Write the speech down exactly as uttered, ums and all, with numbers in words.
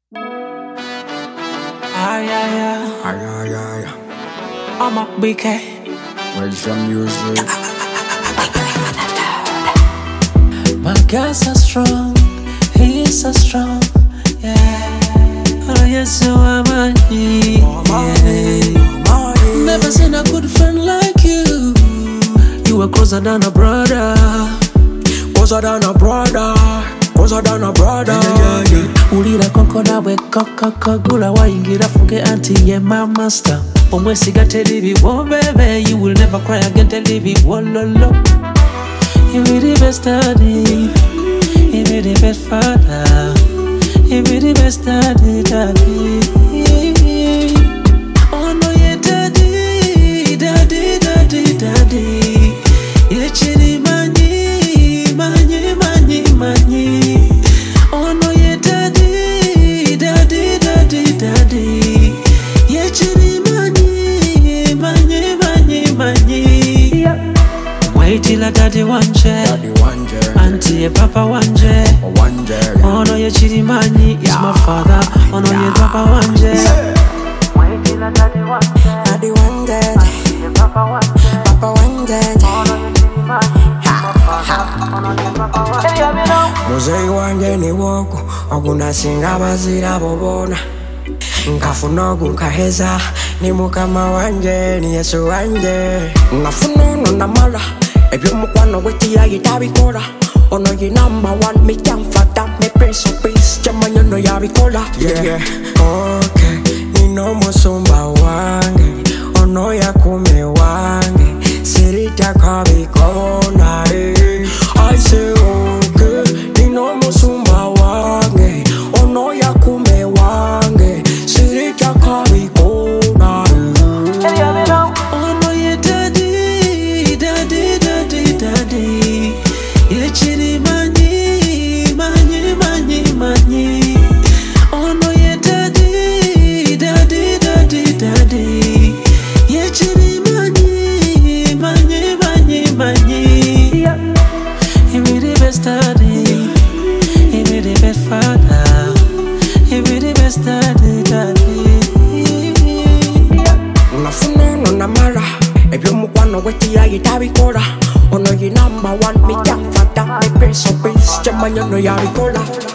Ay, ay, ay. Ay, ay, ay. I'm a B K. Where's your music? My guys are strong, he's so strong, yeah. Oh yes, so am I. Yeah. Never seen a good friend like you. You are closer than a brother, Closer than a brother, closer than a brother. Yeah, yeah, yeah. ulira konkona we kokoko gula wayingira fuge anti ye my master. Omwesiga teri biwombebe, you will never cry again teri biwololo. You be the best daddy, you be the best father, you be the best daddy, daddy. Oh no, yeah, daddy, daddy, daddy, daddy. Yeah, chiri mani, mani, mani, mani. Oh no, yeah, daddy, daddy, daddy, daddy. Yeah, chiri mani, mani, mani, mani. Yeah. Wait till a daddy wanje, Daddy one day, auntie papa wanje. one day. Oh no, ye chirimani is my father. Oh no, ye papa wanje. Wait till a daddy wanje, Daddy one day, auntie papa wanje. Papa one day. Oh no, ye chirimani is my father. Oh no, ye papa wanje. Hey, you know. Muzeyi wange ni woko okunasinga bazira bobona nkafuna ogunkaheza ni mukama wanje ni yesu wanje nafuna ono namala ebyomukwano gwetiraye tabikola ono ye number one mikyamfata me prince of peace kyamanya no yabikola yeah, yeah. Okay nino omusumba wange ono yakume wange siritakabikona eh. I say okay nino omusumba wange ono yakume wange siritakabikona Hey, you know. Oh no, ye daddy, daddy, daddy, daddy. Ye chirimani, mani, mani, mani. Oh no, ye daddy, daddy, daddy, daddy. Ye chirimani, mani, mani, mani. He be the best daddy, he be the best father, he be the best daddy, daddy. nafuna ono namala ebyomukwano gwetiraye tabikola ono ye number one mikyamfata me prince of peace kyamanya no yabikola